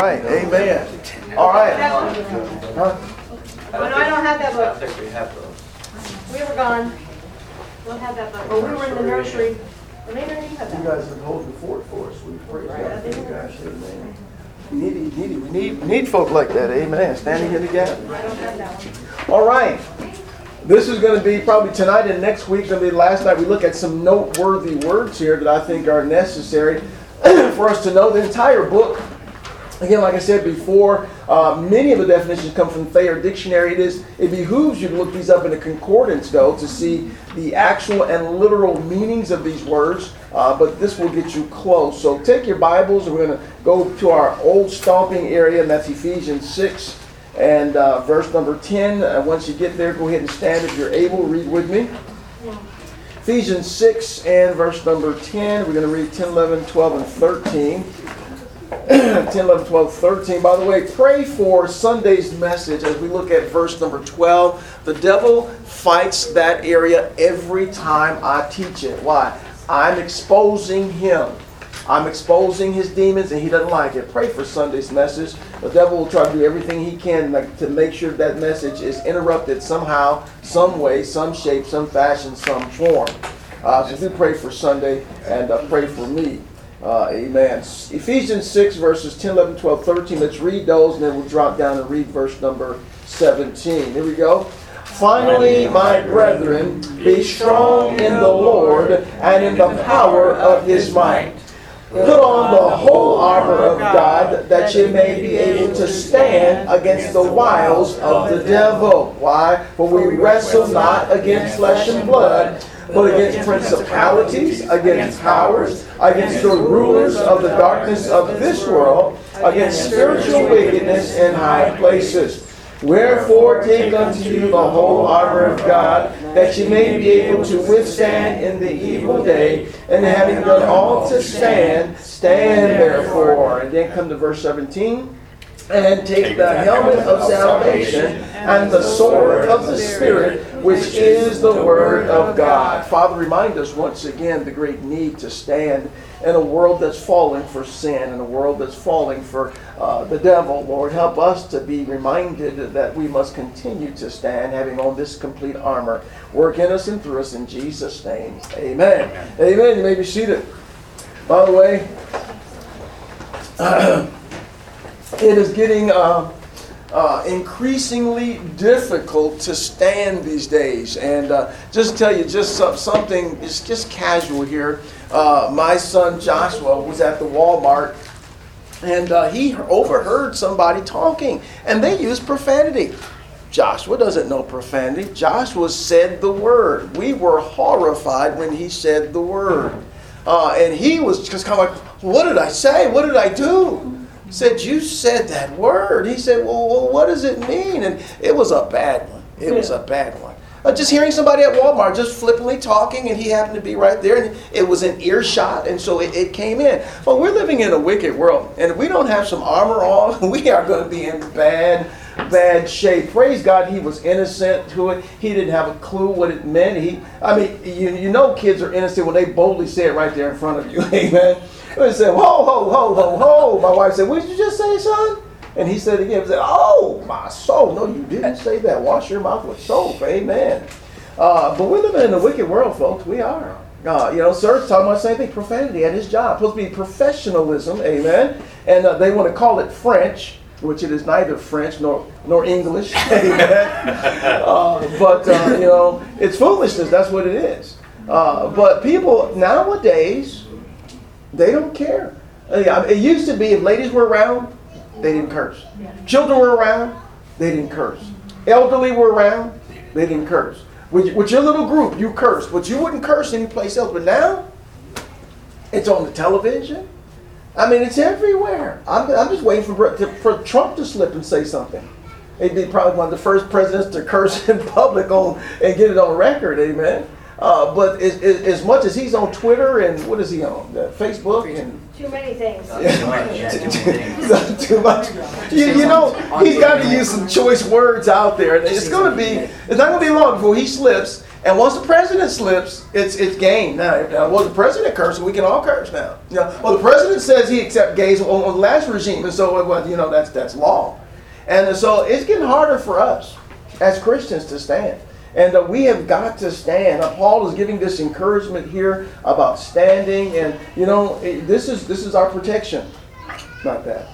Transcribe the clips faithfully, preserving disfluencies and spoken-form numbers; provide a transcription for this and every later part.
right. Amen. All right. Huh? Oh, no, I don't have that I book. don't think we have those. We were gone. Don't have that book. Oh, we were in the nursery. Or maybe you have You that. guys have held the fort for us. We praise God for you guys. Amen. Needy, needy. We need, we need folk like that. Amen. Standing in the gap. I don't have that one. All right. This is going to be probably tonight and next week. Going to be last night. We look at some noteworthy words here that I think are necessary for us to know the entire book. Again, like I said before, uh, many of the definitions come from Thayer Dictionary. It is it behooves you to look these up in a concordance, though, to see the actual and literal meanings of these words. Uh, but this will get you close. So take your Bibles, and we're going to go to our old stomping area, and that's Ephesians six and uh, verse number ten. Uh, once you get there, go ahead and stand if you're able. Read with me. Ephesians six and verse number ten. We're going to read ten, eleven, twelve, and thirteen. ten, eleven, twelve, thirteen. By the way, pray for Sunday's message as we look at verse number twelve. The devil fights that area every time I teach it. Why? I'm exposing him. I'm exposing his demons, and he doesn't like it. Pray for Sunday's message. The devil will try to do everything he can to make sure that message is interrupted somehow, some way, some shape, some fashion, some form. Uh, so do pray for Sunday, and uh, pray for me. Uh, amen. Ephesians six, verses ten, eleven, twelve, thirteen. Let's read those, and then we'll drop down and read verse number seventeen. Here we go. Finally, my brethren, be strong in the Lord and in the power of his might. Put on the whole armor of God, that ye may be able to stand against the wiles of the devil. Why? For we wrestle not against flesh and blood, but against principalities, against powers, against the rulers of the darkness of this world, against spiritual wickedness in high places. Wherefore take unto you the whole armor of God, that ye may be able to withstand in the evil day, and having done all to stand, stand therefore. And then come to verse seventeen. And take the helmet of salvation and the sword of the Spirit, which is the Word of God. Father, remind us once again the great need to stand in a world that's falling for sin, in a world that's falling for uh, the devil. Lord, help us to be reminded that we must continue to stand, having on this complete armor. Work in us and through us in Jesus' name. Amen. Amen. Amen. You may be seated. By the way, it is getting uh, uh, increasingly difficult to stand these days. And uh, just tell you just some, something, it's just casual here. Uh, my son Joshua was at the Walmart, and uh, he overheard somebody talking, and they used profanity. Joshua doesn't know profanity. Joshua said the word. We were horrified when he said the word. Uh, and he was just kind of like, what did I say? What did I do? Said, you said that word. He said, well, well, what does it mean? And it was a bad one. It was a bad one. Uh, just hearing somebody at Walmart just flippantly talking, and he happened to be right there, and it was an earshot, and so it, it came in. But we're living in a wicked world, and if we don't have some armor on, we are going to be in bad, bad shape. Praise God, he was innocent to it. He didn't have a clue what it meant. He, I mean, you, you know kids are innocent when they boldly say it right there in front of you. Amen. They said, ho, ho, ho, ho, ho. My wife said, what did you just say, son? And he said again, he said, oh, my soul. No, you didn't say that. Wash your mouth with soap. Amen. Uh, but we're living in a wicked world, folks. We are. Uh, you know, sir, talking about the same thing, profanity at his job. Supposed to be professionalism. Amen. And uh, they want to call it French, which it is neither French nor nor English. Amen. uh, but, uh, you know, it's foolishness. That's what it is. Uh, but people nowadays, they don't care. It used to be if ladies were around, they didn't curse. Children were around, they didn't curse. Elderly were around, they didn't curse. With, with your little group, you cursed, but you wouldn't curse anyplace else. But now, it's on the television. I mean, it's everywhere. I'm, I'm just waiting for, to, for Trump to slip and say something. He'd be probably one of the first presidents to curse in public on and get it on record, amen. Uh, but as, as much as he's on Twitter and what is he on? Uh, Facebook and too many things. Yeah. Too much. You, you know, he's got to use some choice words out there. It's going to be. It's not going to be long before he slips And once the president slips, it's it's game. Now, if, uh, well, the president cursing, we can all curse now. You know, well, the president says he accepts gays on, on the last regime, and so well, you know that's that's law. And so it's getting harder for us as Christians to stand. And uh, we have got to stand. Uh, Paul is giving this encouragement here about standing, and you know it, this is this is our protection. Not that.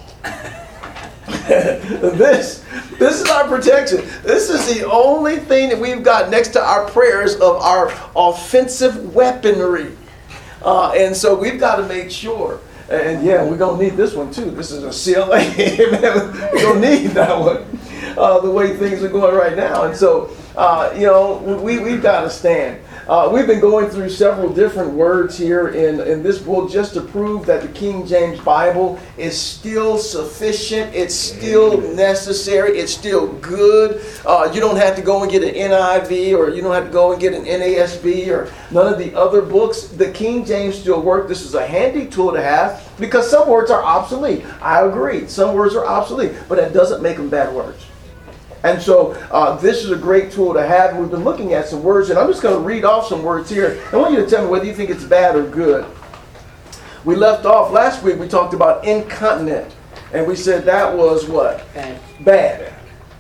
this this is our protection. This is the only thing that we've got next to our prayers of our offensive weaponry. Uh, and so we've got to make sure. And yeah, we're going to need this one too. This is a C L A. We're going to need that one. Uh, the way things are going right now. And so, uh, you know, we, we've got to stand. Uh, we've been going through several different words here in, in this book just to prove that the King James Bible is still sufficient. It's still necessary. It's still good. Uh, you don't have to go and get an N I V, or you don't have to go and get an N A S B or none of the other books. The King James still works. This is a handy tool to have because some words are obsolete. I agree. Some words are obsolete, but that doesn't make them bad words. And so uh, this is a great tool to have. We've been looking at some words, and I'm just going to read off some words here. I want you to tell me whether you think it's bad or good. We left off last week, we talked about incontinent, and we said that was what? Bad. Bad.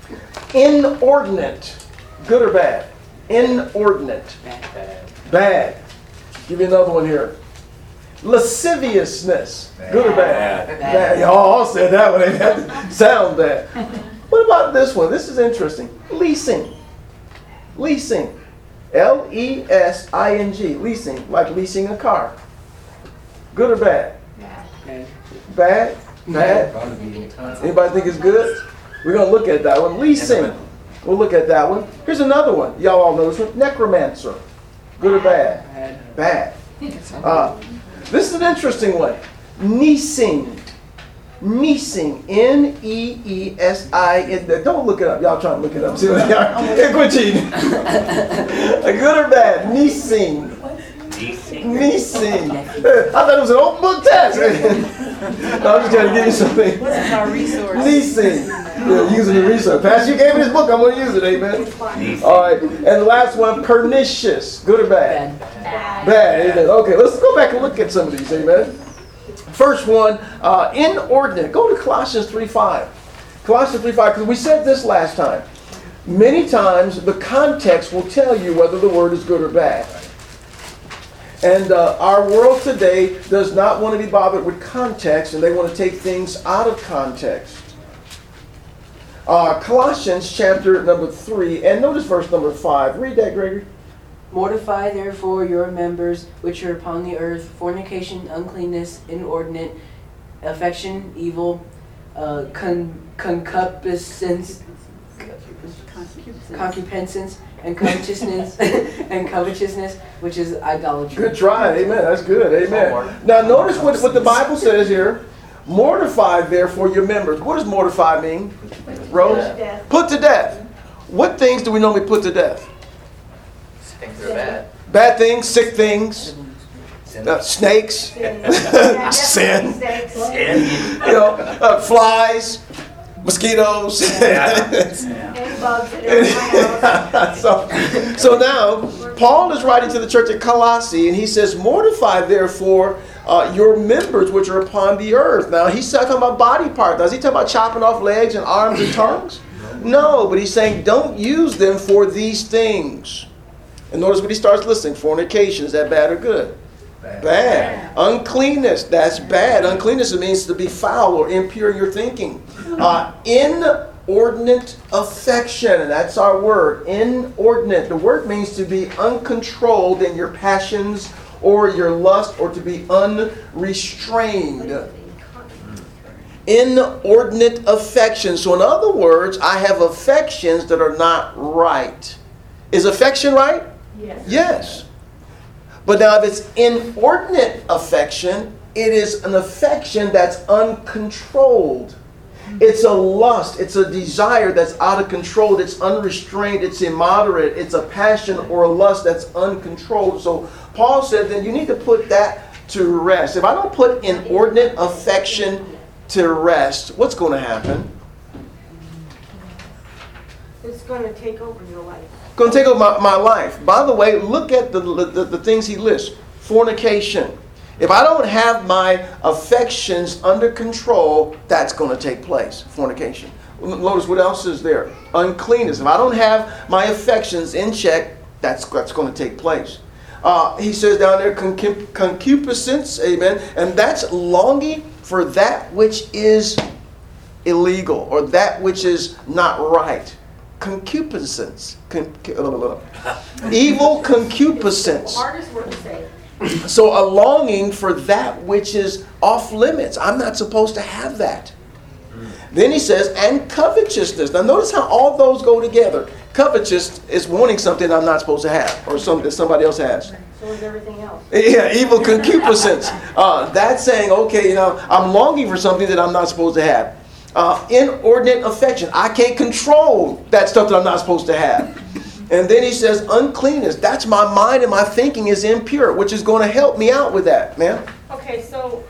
Inordinate. Good or bad? Inordinate. Bad. Bad. Bad. Give you another one here. Lasciviousness. Good or bad? Bad. Bad. Y'all all said that one. It had to sound bad. What about this one? This is interesting. Leasing. Leasing. L E S I N G. Leasing. Like leasing a car. Good or bad? Bad. Bad? Bad? Anybody think it's good? We're going to look at that one. Leasing. We'll look at that one. Here's another one. Y'all all know this one. Necromancer. Good or bad? Bad. Bad. Uh, this is an interesting one. Neesing. Neesing, N E E S I N. Don't look it up. Y'all trying to look it up. See what they are. Hey, quit cheating. Good or bad? Neesing. Neesing. I thought it was an open book test. No, I'm just trying to give you something. This is our resource. Neesing. Yeah, using the resource. Pastor, you gave me this book. I'm going to use it. Amen. All right. And the last one, pernicious. Good or bad? Bad. Bad. Amen. Okay, let's go back and look at some of these. Amen. First one, uh, inordinate. Go to Colossians three five. Colossians three five, because we said this last time. Many times the context will tell you whether the word is good or bad. And uh, our world today does not want to be bothered with context, and they want to take things out of context. Uh, Colossians chapter number three, and notice verse number five. Read that, Gregory. Mortify therefore your members which are upon the earth, fornication, uncleanness, inordinate, affection, evil, uh, con- concupiscence, concupiscence, and covetousness, and covetousness, which is idolatry. Good try. Amen. That's good. Amen. Now notice what, what the Bible says here. Mortify therefore your members. What does mortify mean? Rose? Death. Put to death. What things do we normally put to death? Things are bad. Bad things, sick things, uh, snakes, sin, Sin. you know, uh, flies, mosquitoes. And bugs that are in my house. so, so now, Paul is writing to the church at Colossae, and he says, mortify therefore uh, your members which are upon the earth. Now, he's talking about body parts. Now, is he talking about chopping off legs and arms and tongues? No, but he's saying don't use them for these things. And notice what he starts listing. Fornication, is that bad or good? Bad. Bad. Uncleanness, that's bad. Uncleanness means to be foul or impure in your thinking. Uh, inordinate affection, and that's our word. Inordinate. The word means to be uncontrolled in your passions or your lust, or to be unrestrained. Inordinate affection. So in other words, I have affections that are not right. Is affection right? Yes. Yes. But now if it's inordinate affection, it is an affection that's uncontrolled. It's a lust, it's a desire that's out of control, it's unrestrained, it's immoderate, it's a passion or a lust that's uncontrolled. So Paul said then you need to put that to rest. If I don't put inordinate affection to rest, what's going to happen? It's going to take over your life. Going to take over my, my life. By the way, look at the, the, the things he lists. Fornication. If I don't have my affections under control, that's going to take place. Fornication. Notice what else is there. Uncleanness. If I don't have my affections in check, that's, that's going to take place. Uh, he says down there, concup- concupiscence, amen, and that's longing for that which is illegal or that which is not right. Concupiscence. Con- evil concupiscence. Hardest word to say. So a longing for that which is off limits. I'm not supposed to have that. Then he says, and covetousness. Now notice how all those go together. Covetous is wanting something I'm not supposed to have, or something that somebody else has. So is everything else. Yeah, evil concupiscence. Uh, that's saying, okay, you know, I'm longing for something that I'm not supposed to have. Uh, inordinate affection. I can't control that stuff that I'm not supposed to have. And then he says, uncleanness. That's my mind and my thinking is impure, which is going to help me out with that, man. Okay, so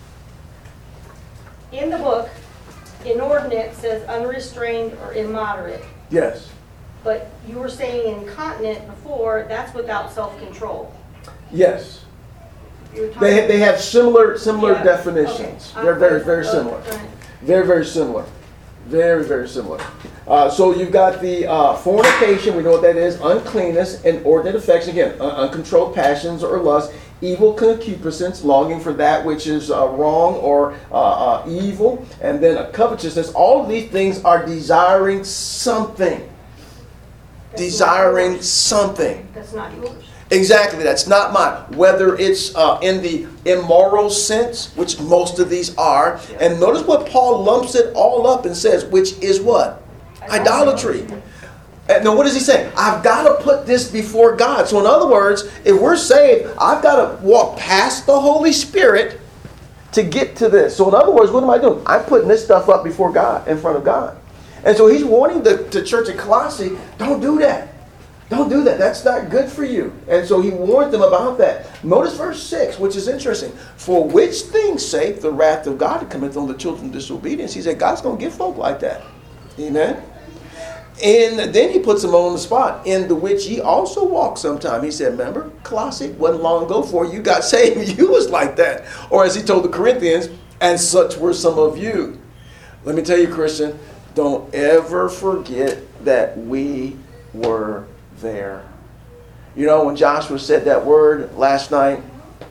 in the book, inordinate says unrestrained or immoderate. Yes. But you were saying incontinent before, that's without self-control. Yes. You were talking- They, they have similar similar Yeah, definitions. okay. They're very, very Okay, similar. all right. Very, very similar. Very, very similar. Uh, so you've got the uh, fornication, we know what that is, uncleanness, inordinate affection, again, un- uncontrolled passions or lust, evil concupiscence, longing for that which is uh, wrong or uh, uh, evil, and then a covetousness. All of these things are desiring something. That's Desiring not yours. something. That's not yours. Exactly, that's not mine. Whether it's uh, in the immoral sense, which most of these are, and notice what Paul lumps it all up and says, which is what? Idolatry. And now what does he say? I've got to put this before God. So in other words, if we're saved, I've got to walk past the Holy Spirit to get to this. So in other words, what am I doing? I'm putting this stuff up before God, in front of God. And so he's warning the, the church at Colossae, don't do that. Don't do that. That's not good for you. And so he warned them about that. Notice verse six, which is interesting. For which things sake the wrath of God cometh on the children of disobedience. He said God's going to get folk like that. Amen. And then he puts them on the spot. In the which ye also walk sometime. He said, remember, Colossae, wasn't long ago before you got saved. You was like that. Or as he told the Corinthians, and such were some of you. Let me tell you, Christian, don't ever forget that we were there. You know, when Joshua said that word last night,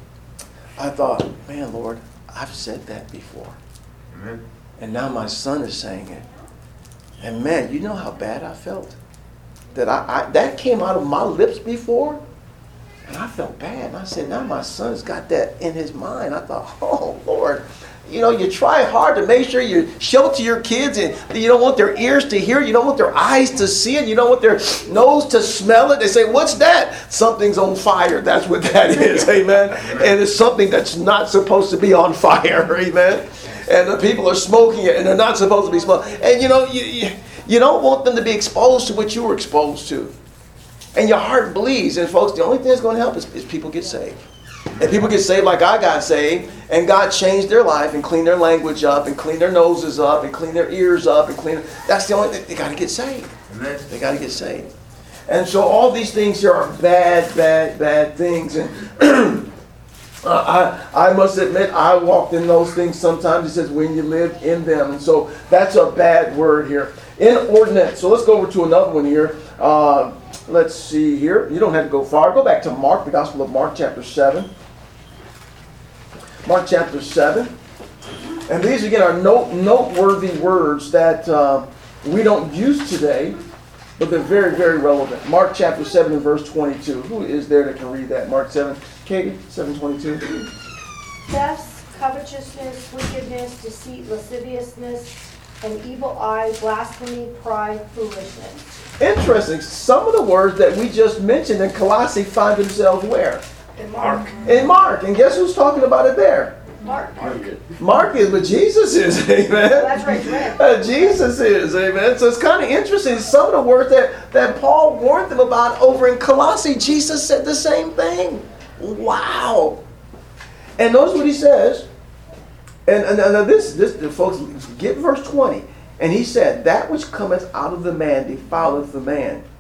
I thought, man, Lord, I've said that before. Amen. And now my son is saying it. And man, you know how bad I felt? That I, I that came out of my lips before, and I felt bad. And I said, now my son's got that in his mind. I thought, oh, Lord. You know, you try hard to make sure you shelter your kids, and you don't want their ears to hear it. You don't want their eyes to see it. You don't want their nose to smell it. They say, what's that? Something's on fire. That's what that is. Amen. And it's something that's not supposed to be on fire. Amen. And the people are smoking it, and they're not supposed to be smoking. And you know, you, you, you don't want them to be exposed to what you were exposed to. And your heart bleeds. And folks, the only thing that's going to help is, is people get saved. And people get saved like I got saved, and God changed their life and cleaned their language up and cleaned their noses up and cleaned their ears up and clean. That's the only thing. They got to get saved. Amen. They got to get saved. And so all these things here are bad, bad, bad things. And uh, I, I must admit, I walked in those things sometimes. It says when you lived in them. And so that's a bad word here. Inordinate. So let's go over to another one here. Uh, let's see here. You don't have to go far. Go back to Mark, the Gospel of Mark, chapter seven. Mark chapter seven. And these, again, are note, noteworthy words that uh, we don't use today, but they're very, very relevant. Mark chapter seven and verse twenty-two. Who is there that can read that? Mark seven. Katie, seven twenty-two. Thefts, covetousness, wickedness, deceit, lasciviousness, an evil eye, blasphemy, pride, foolishness. Interesting. Some of the words that we just mentioned in Colossae find themselves where? In Mark. In Mark. And guess who's talking about it there? Mark. Mark is, but Jesus is, amen. That's right, right. Uh, Jesus is, amen. So it's kind of interesting. Some of the words that, that Paul warned them about over in Colossae, Jesus said the same thing. Wow. And notice what he says. And, and, and this, this, folks, get verse twenty. And he said, that which cometh out of the man defileth the man.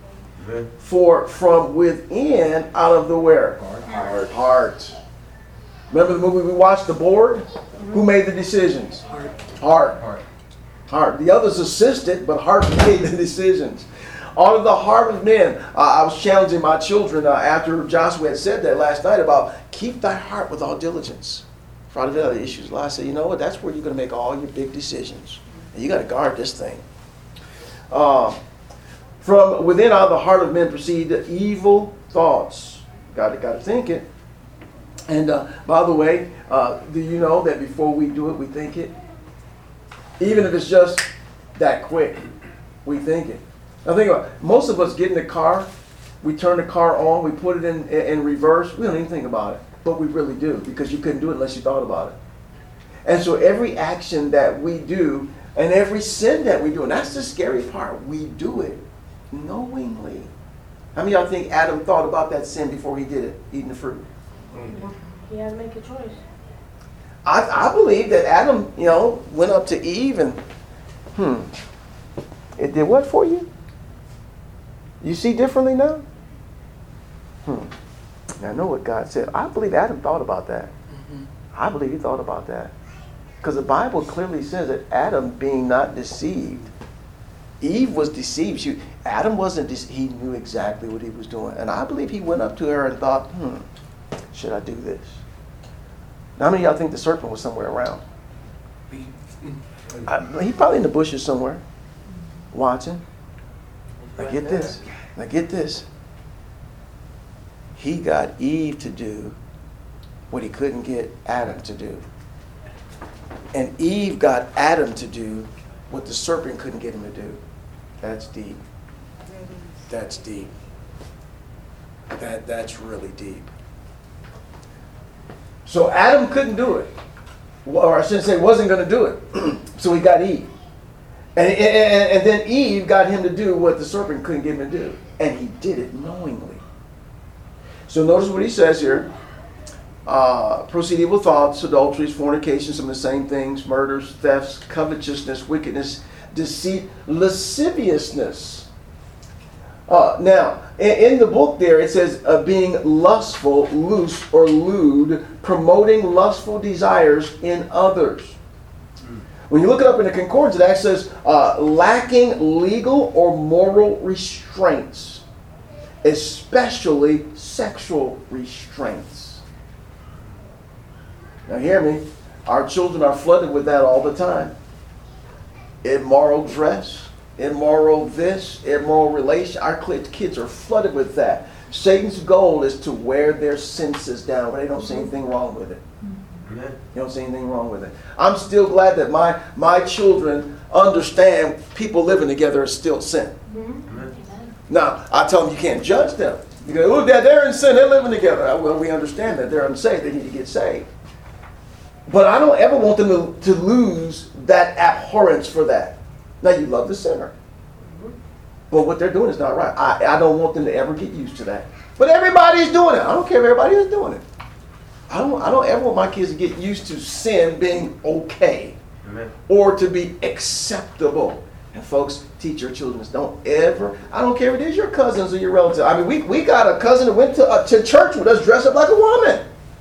Amen. For from within, out of the where? Heart. Heart. Remember the movie we watched, The Board? Who made the decisions? Heart. Heart. Heart. Heart. The others assisted, but heart made the decisions. Out of the heart of men. Uh, I was challenging my children uh, after Joshua had said that last night about keep thy heart with all diligence. For out of the other issues, I said, you know what? That's where you're going to make all your big decisions. And you got to guard this thing. Uh, from within, out of the heart of men proceed the evil thoughts. Got to, got to think it. And uh, by the way, uh, do you know that before we do it, we think it? Even if it's just that quick, we think it. Now think about it. Most of us get in the car, we turn the car on, we put it in, in reverse. We don't even think about it, but we really do because you couldn't do it unless you thought about it. And so every action that we do and every sin that we do, and that's the scary part, we do it knowingly. How many of y'all think Adam thought about that sin before he did it, eating the fruit? He had to make a choice. I, I believe that Adam, you know, went up to Eve and, hmm, it did what for you? You see differently now? Hmm. I know what God said. I believe Adam thought about that. Mm-hmm. I believe he thought about that. Because the Bible clearly says that Adam being not deceived, Eve was deceived. She, Adam wasn't, de- he knew exactly what he was doing. And I believe he went up to her and thought, hmm, should I do this? Now, how many of y'all think the serpent was somewhere around? I, he probably in the bushes somewhere, watching. Now get this. Now get this. He got Eve to do what he couldn't get Adam to do. And Eve got Adam to do what the serpent couldn't get him to do. That's deep. That's deep. That, that's really deep. So Adam couldn't do it. Or I shouldn't say wasn't going to do it. So he got Eve. And, and, and then Eve got him to do what the serpent couldn't get him to do. And he did it knowingly. So notice what he says here. Uh, proceed evil thoughts, adulteries, fornication, some of the same things, murders, thefts, covetousness, wickedness, deceit, lasciviousness. Uh, now, in, in the book there it says uh, being lustful, loose, or lewd, promoting lustful desires in others. When you look it up in the concordance, it actually says uh, lacking legal or moral restraints, especially sexual restraints. Now hear me, our children are flooded with that all the time. Immoral dress, immoral this, immoral relation. Our kids are flooded with that. Satan's goal is to wear their senses down, but they don't see anything wrong with it. Amen. You don't see anything wrong with it. I'm still glad that my, my children understand people living together is still sin. Amen. Now, I tell them you can't judge them. You go, oh, Dad, they're in sin, they're living together. Well, we understand that they're unsaved, they need to get saved. But I don't ever want them to, to lose that abhorrence for that. Now, you love the sinner. But what they're doing is not right. I, I don't want them to ever get used to that. But everybody's doing it. I don't care if everybody is doing it. I don't, I don't ever want my kids to get used to sin being okay. Amen. Or to be acceptable. And folks, teach your children this. Don't ever, I don't care if it is your cousins or your relatives. I mean, we, we got a cousin that went to, uh, to church with us dressed up like a woman.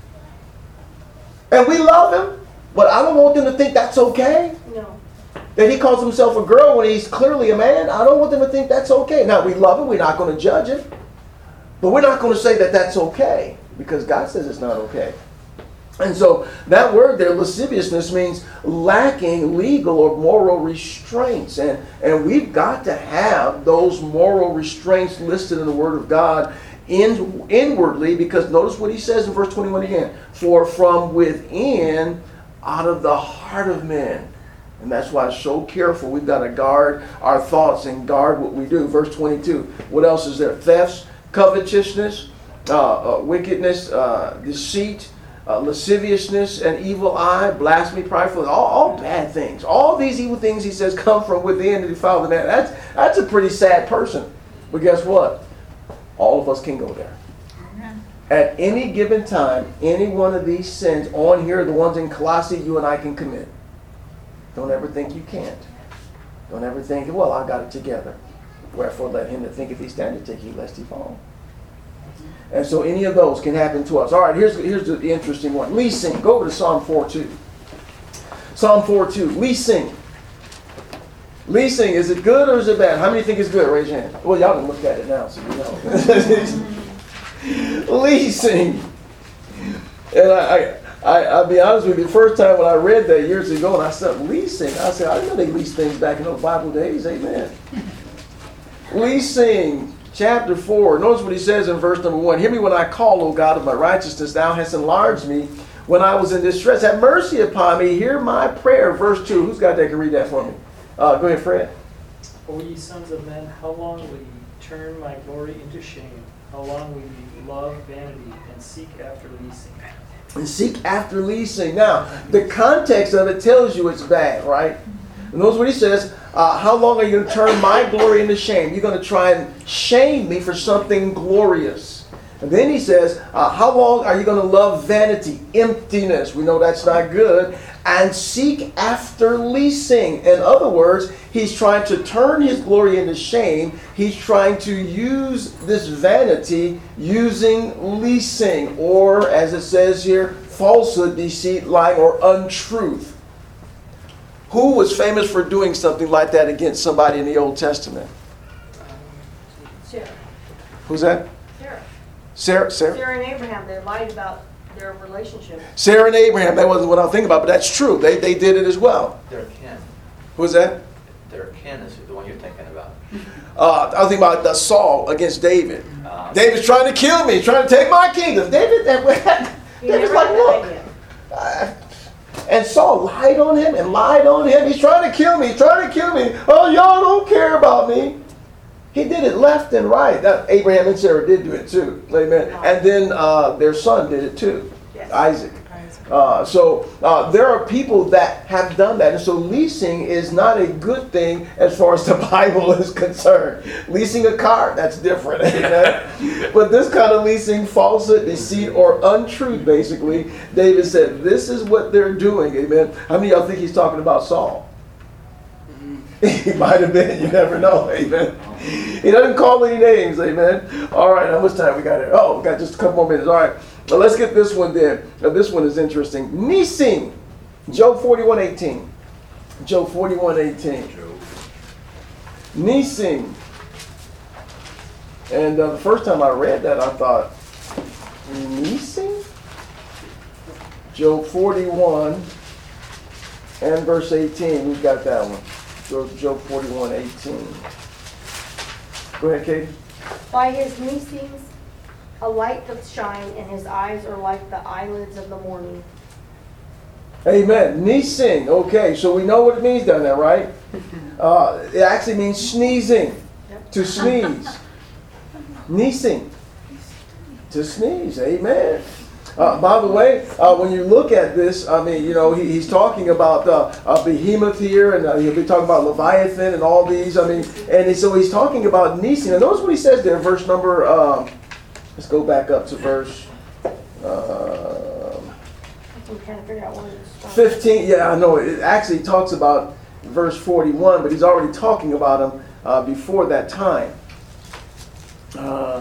And we love him, but I don't want them to think that's okay. No. That he calls himself a girl when he's clearly a man. I don't want them to think that's okay. Now, we love him. We're not going to judge him. But we're not going to say that that's okay because God says it's not okay. And so that word there, lasciviousness, means lacking legal or moral restraints. And, and we've got to have those moral restraints listed in the Word of God in, inwardly, because notice what he says in verse twenty-one again. For from within, out of the heart of men. And that's why it's so careful. We've got to guard our thoughts and guard what we do. Verse twenty-two. What else is there? Thefts, covetousness, uh, uh, wickedness, uh, deceit, uh, lasciviousness, an evil eye, blasphemy, prideful, all, all bad things. All these evil things, he says, come from within to defile the man. That's, that's a pretty sad person. But guess what? All of us can go there. At any given time, any one of these sins on here, the ones in Colossae, you and I can commit. Don't ever think you can't. Don't ever think, well, I got it together. Wherefore let him that thinketh he standeth take heed lest he fall. And so any of those can happen to us. All right, here's, here's the interesting one. Leasing. Go over to Psalm four two. Psalm four two. Leasing. Leasing, is it good or is it bad? How many think it's good? Raise your hand. Well, y'all can look at it now, so you know. Leasing. And I, I, I'll be honest with you, the first time when I read that years ago and I said leasing, I said, I didn't know they leased things back in those Bible days. Amen. Leasing. Chapter four, notice what he says in verse number one. Hear me when I call, O God of my righteousness. Thou hast enlarged me when I was in distress. Have mercy upon me. Hear my prayer. Verse two. Who's got that can read that for me? Uh, go ahead, Fred. O ye sons of men, how long will ye turn my glory into shame? How long will ye love vanity and seek after leasing? And seek after leasing. Now, the context of it tells you it's bad, right? And notice what he says. Uh, how long are you going to turn my glory into shame? You're going to try and shame me for something glorious. And then he says, uh, how long are you going to love vanity, emptiness? We know that's not good. And seek after leasing. In other words, he's trying to turn his glory into shame. He's trying to use this vanity using leasing. Or, as it says here, falsehood, deceit, lying, or untruth. Who was famous for doing something like that against somebody in the Old Testament? Sarah. Who's that? Sarah. Sarah? Sarah? Sarah and Abraham, they lied about their relationship. Sarah and Abraham, that wasn't what I'm thinking about, but that's true. They they did it as well. Their kin. Who's that? Their kin is the one you're thinking about. Uh, I was thinking about the Saul against David. Um, David's trying to kill me, trying to take my kingdom. David, that, He David's never like, had that look. idea. Uh, and Saul lied on him and lied on him. He's trying to kill me. He's trying to kill me. Oh, y'all don't care about me. He did it left and right. That, Abraham and Sarah did do it too. Amen. And then uh, their son did it too. Yes. Isaac. Uh, so uh, there are people that have done that. And so leasing is not a good thing as far as the Bible is concerned. Leasing a car, that's different. Amen? But this kind of leasing, falsehood, deceit, or untruth, basically, David said, this is what they're doing. Amen. How many of y'all think he's talking about Saul? He might have been. You never know. Amen. He doesn't call any names. Amen. All right. How much time we got here? Oh, we got just a couple more minutes. All right. Now let's get this one there. Now, this one is interesting. Leasing. Job forty-one eighteen. Job forty-one eighteen. Leasing. And uh, the first time I read that, I thought, leasing? Job forty-one and verse eighteen. Who's got that one? Job forty-one eighteen. Go ahead, Katie. By his leasings a light doth shine, and his eyes are like the eyelids of the morning. Amen. Leasing. Okay, so we know what it means down there, right? Uh, it actually means sneezing. Yep. To sneeze. Leasing. To sneeze. Amen. Uh, by the way, uh, when you look at this, I mean, you know, he, he's talking about uh, uh, Behemoth here, and uh, he'll be talking about Leviathan and all these. I mean, and so he's talking about leasing. And notice what he says there, verse number, um, let's go back up to verse uh, I'm trying to figure out when it's from. fifteen. Yeah, I know. It actually talks about verse forty-one, but he's already talking about him uh, before that time. Uh,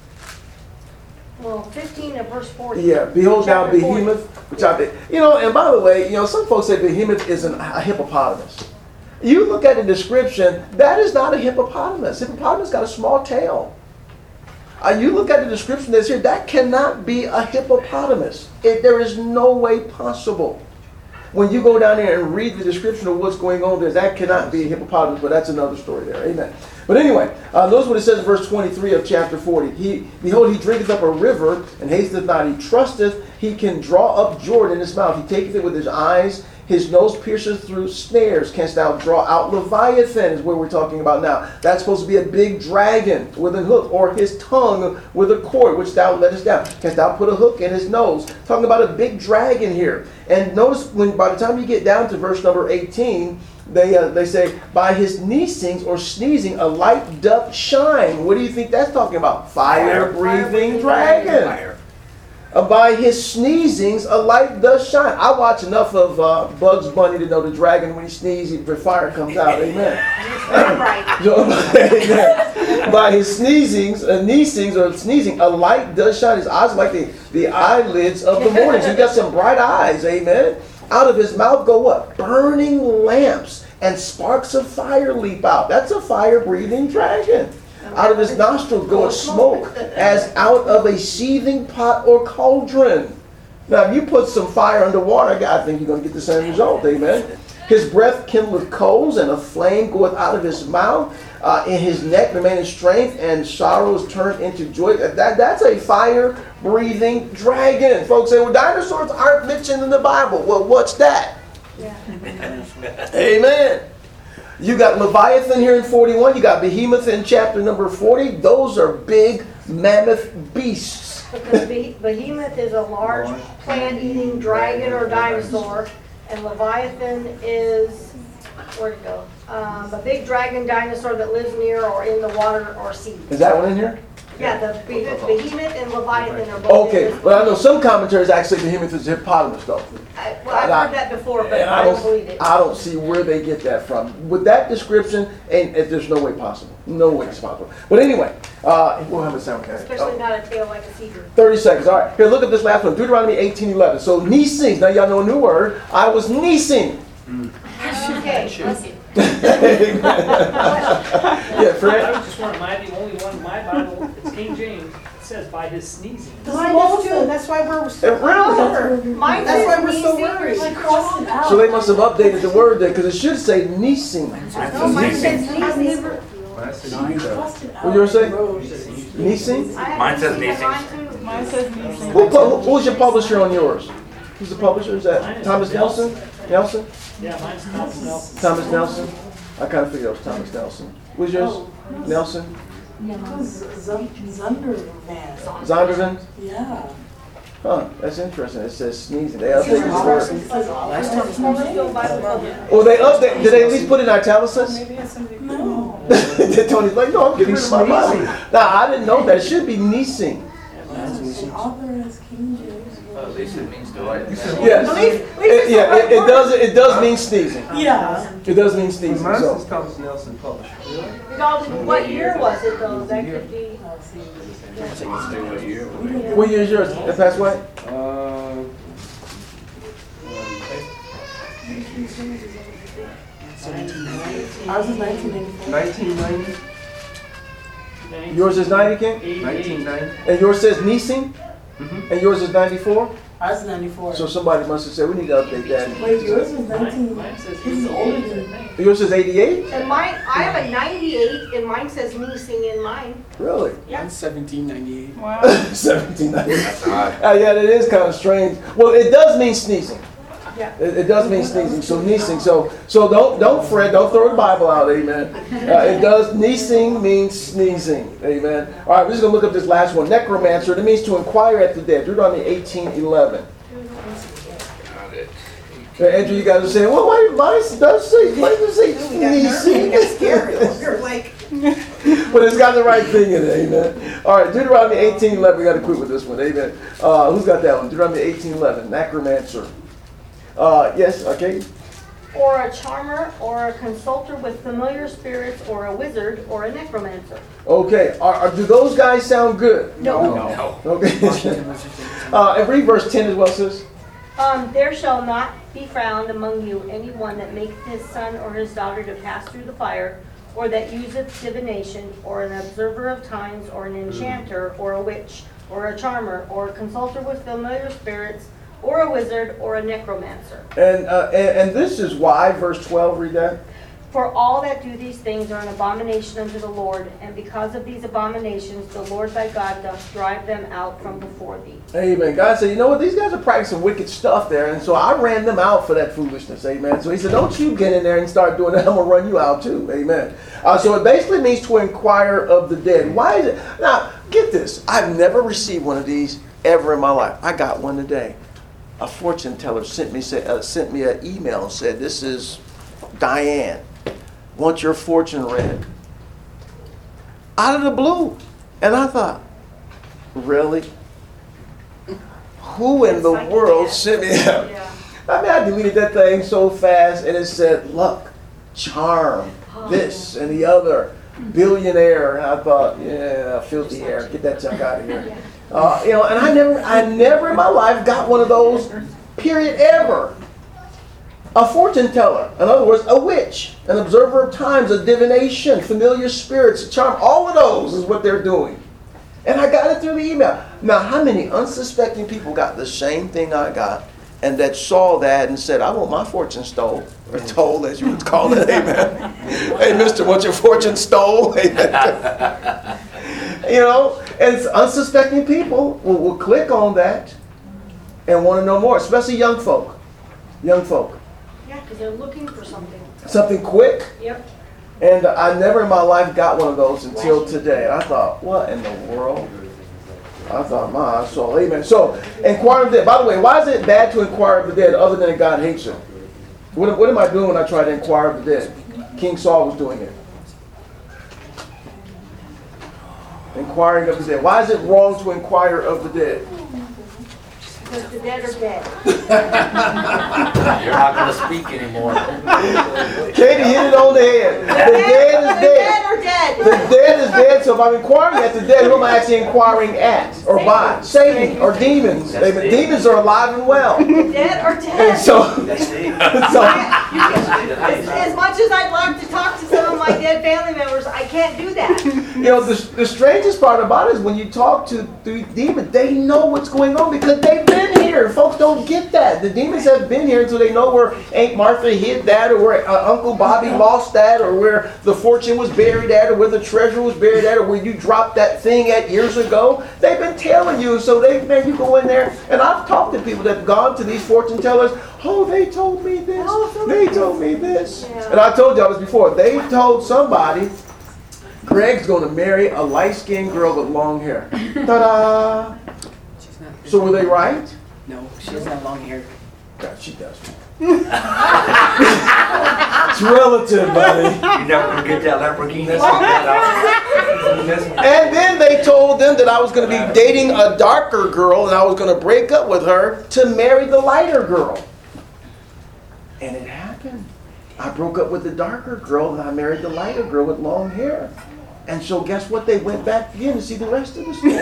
Well, fifteen of verse forty. Yeah, behold now Chapter forty. Behemoth, which I think, you know, and by the way, you know, some folks say Behemoth is an, a hippopotamus. You look at the description, that is not a hippopotamus. Hippopotamus got a small tail. Uh, you look at the description that's here, that cannot be a hippopotamus. It, there is no way possible. When you go down there and read the description of what's going on there, that cannot be a hippopotamus, but that's another story there. Amen. But anyway, uh, notice what it says in verse twenty-three of chapter forty. He, behold, he drinketh up a river, and hasteth not. He trusteth, he can draw up Jordan in his mouth. He taketh it with his eyes. His nose pierceth through snares. Canst thou draw out Leviathan, is what we're talking about now. That's supposed to be a big dragon with a hook, or his tongue with a cord, which thou lettest down. Canst thou put a hook in his nose? Talking about a big dragon here. And notice, when by the time you get down to verse number eighteen, They uh, they say, by his sneezings or sneezing, a light doth shine. What do you think that's talking about? Fire-breathing dragon. Fire. Uh, by his sneezings, a light does shine. I watch enough of uh, Bugs Bunny to know the dragon, when he sneezes, the fire comes out. Amen. Right. So, amen. By his sneezings, uh, sneezings or sneezing, a light does shine. His eyes are like the, the eyelids of the morning. So he got some bright eyes. Amen. Out of his mouth go what? Burning lamps, and sparks of fire leap out. That's a fire-breathing dragon. Out of his nostrils goeth smoke, as out of a seething pot or cauldron. Now, if you put some fire underwater, I think you're going to get the same result. Amen. His breath kindleth coals, and a flame goeth out of his mouth. Uh, in his neck remaineth strength, and sorrows turned into joy. That, that's a fire-breathing dragon. Folks say, well, dinosaurs aren't mentioned in the Bible. Well, what's that? Yeah. Amen. You got Leviathan here in forty-one. You got Behemoth in chapter number forty. Those are big mammoth beasts. Because Beh- Behemoth is a large plant-eating dragon or dinosaur, and Leviathan is, where'd it go? Um, a big dragon dinosaur that lives near or in the water or sea. Is that one in here? Yeah, the Beh- Behemoth and Leviathan are both. in Okay. this Well, I know book. some commentaries actually Behemoth is a hippopotamus, though. I- Well, I've heard that before, but And I don't believe it. I don't see where they get that from. With that description, and, and there's no way possible. No way it's possible. But anyway, uh, we'll have a sound okay. Especially not a tail like a cedar. thirty seconds. All right. Here, look at this last one. Deuteronomy eighteen eleven. So, Nising. Now, y'all know a new word. I was Nising. Okay. Yeah, Fred? I was just one, my, the only one, in my Bible, it's King James, it says by his sneezing. Mine does too. That's why we're so It really- Mine That's why says we're so Nising. worried. Like, crossed it out. So they must have updated the word there because it should say Nising. No, mine says Nising. What you were saying? Nising? I have Mine says Nising in Nising. mine too. Mine says Nising. Who, pu- who's your publisher on yours? Who's the publisher? Is that Thomas Nelson? Nelson? Yeah, mine's Thomas Nelson. Thomas Nelson? I kind of figured it was Thomas Nelson. Who's yours? Nelson? Zundervan. Zondervan? Yeah. Huh, that's interesting. It says sneezing. They updated the word. Last time. Cornerstone Bible Publishing. Well, they update. Did they at least put it in italicus? Maybe it's something. No. Tony's like, no, I'm getting rid of my Bible. Nah, I didn't know that. It should be Nising. The author is King James. Well, at least it means delight. Yes. At least- at least It, it's the yeah, right it, it word. does. It does mean sneezing. Yeah. It does mean sneezing. Mine So. says Thomas Nelson publisher. It all depends- What year was it though? That could be. What year is yours? That passed away? Uh, Ours is nineteen eighty-four. nineteen ninety, Yours is ninety, King? Eighty-eight. nineteen ninety. And yours says Nising? Mhm. And yours is ninety-four? Ours is ninety-four. So somebody must have said, we need to update that. Wait, yours is Mine, nineteen. mine says This is older eighty-eight, than. I think. Yours is eighty-eight? And mine, I have a ninety-eight and mine says Nising in mine. Really? Yeah. seventeen ninety-eight. Wow. seventeen ninety. That's odd. Uh, yeah, that is kind of strange. Well, it does mean sneezing. Yeah. It, it does mean sneezing. So sneezing. So so don't don't fret. Don't throw the Bible out. Amen. Uh, it does. Sneezing means sneezing. Amen. All right, we're just gonna look up this last one. Necromancer. It means to inquire at the dead. Deuteronomy eighteen eleven. Got it. Uh, Andrew, you guys are saying, well, why why does it say why does it say sneezing? We're like. But it's got the right thing in it, amen. All right, Deuteronomy eighteen eleven. We got to quit with this one, amen. Uh, who's got that one? Deuteronomy eighteen eleven. Necromancer. Uh, yes, okay. Or a charmer, or a consulter with familiar spirits, or a wizard, or a necromancer. Okay, are, are, do those guys sound good? No. No. Okay. uh, and read verse ten as well, sis. Um, there shall not be found among you any one that maketh his son or his daughter to pass through the fire, or that useth divination, or an observer of times, or an enchanter, or a witch, or a charmer, or a consulter with familiar spirits, or a wizard, or a necromancer. And, uh, and and this is why, verse twelve, read that. For all that do these things are an abomination unto the Lord, and because of these abominations the Lord thy God doth drive them out from before thee. Amen. God said, you know what? These guys are practicing wicked stuff there. And so I ran them out for that foolishness. Amen. So he said, don't you get in there and start doing that. I'm going to run you out too. Amen. Uh, so it basically means to inquire of the dead. Why is it? Now, get this. I've never received one of these ever in my life. I got one today. A fortune teller sent me say, uh, sent me an email and said, this is Diane. Want your fortune read? Out of the blue. And I thought, really? who in the world sent me that? Yeah. I mean, I deleted that thing so fast, and it said luck, charm, this and the other, billionaire. And I thought, yeah, filthy air, get that junk out of here. Uh, you know, and I never, I never in my life got one of those, period, ever. A fortune teller, in other words, a witch, an observer of times, a divination, familiar spirits, a charm. All of those is what they're doing. And I got it through the email. Now, how many unsuspecting people got the same thing I got and that saw that and said, I want my fortune stole, or told, as you would call it, amen. Hey, mister, want your fortune stole? Amen. You know, and it's unsuspecting people will, will click on that and want to know more, especially young folk. Young folk. Yeah, because they're looking for something. Something quick. Yep. And I never in my life got one of those until today. I thought, what in the world? I thought, my soul, amen. So, inquire of the dead. By the way, why is it bad to inquire of the dead other than God hates it? What, what am I doing when I try to inquire of the dead? King Saul was doing it. Inquiring of the dead. Why is it wrong to inquire of the dead? Because the dead are dead. You're not going to speak anymore. Katie hit it on the head. The dead is The dead. dead are dead. The dead is dead, so if I'm inquiring at the dead, who am I actually inquiring at or by? Satan or demons. Amen. Demons are alive and well. The dead are And dead. so, so As, as much as I'd like to talk to some of my dead family members, I can't do that. you know, the, the strangest part about it is when you talk to the demons, they know what's going on because they've been here. Folks don't get that. The demons have been here until they know where Aunt Martha hid that, or where uh, Uncle Bobby lost that, or where the fortune was buried at, or where the treasure was buried at, or where you dropped that thing at years ago. They've been telling you, so they man, you go in there, and I've talked to people that have gone to these fortune tellers. Oh, they told me this. Oh, They told me this. Yeah. And I told y'all this before. They told somebody Greg's going to marry a light-skinned girl with long hair. Ta-da! She's not. So were they right? No, she doesn't have long hair. God, she does. It's relative, buddy. You're never going to get that Lamborghini. And then they told them that I was going to be dating a darker girl and I was going to break up with her to marry the lighter girl. And it happened. I broke up with the darker girl and I married the lighter girl with long hair. And so guess what? They went back again to see the rest of the story.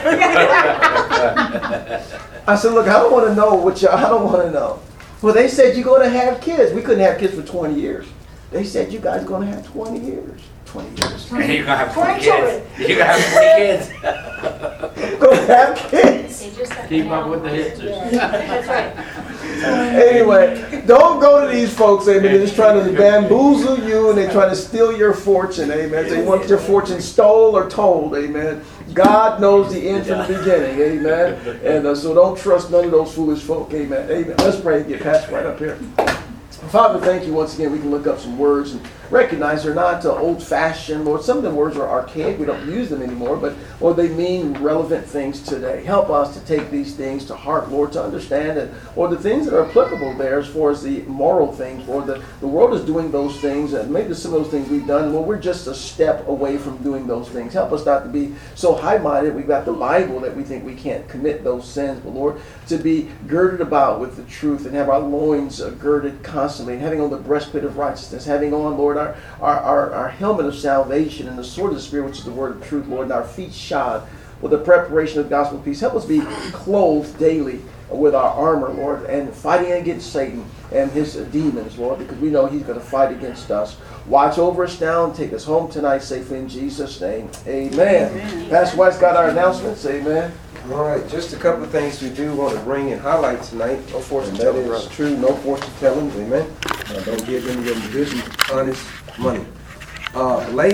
I said, look, I don't want to know what you I don't want to know. Well, they said you're going to have kids. We couldn't have kids for twenty years. They said you guys are going to have twenty years. twenty years. And you're going to have twenty Twenty kids. You're going to have twenty kids. Going to have kids. They just have Keep to up have with the them. hipsters. Yeah, that's right. Anyway, don't go to these folks, amen. They're just trying to bamboozle you and they're trying to steal your fortune, amen. They want your fortune stole or told, amen. God knows the end from the beginning, amen. And uh, so don't trust none of those foolish folk, amen. Amen. Let's pray and get Pastor right up here. Father, thank you once again. We can look up some words and recognize they're not uh, old-fashioned. Lord, some of the words are archaic. We don't use them anymore, but Lord, they mean relevant things today. Help us to take these things to heart, Lord, to understand it. Or the things that are applicable there as far as the moral things. Lord, the, the world is doing those things, and maybe some of those things we've done, well, we're just a step away from doing those things. Help us not to be so high-minded. We've got the Bible that we think we can't commit those sins, but Lord, to be girded about with the truth and have our loins uh, girded constantly, and having on the breastplate of righteousness, having on, Lord, our, our, our, our helmet of salvation and the sword of the Spirit, which is the word of truth, Lord, and our feet shod with the preparation of the gospel of peace. Help us be clothed daily with our armor, Lord, and fighting against Satan and his demons, Lord, because we know he's going to fight against us. Watch over us now and take us home tonight safely in Jesus' name. Amen. Amen. Pastor White's got our announcements. Amen. All right, just a couple of things we do want to bring and highlight tonight. No fortune That telling, is brother. true. No fortune telling. Amen. Uh, don't give them your business, honest money. Uh, ladies.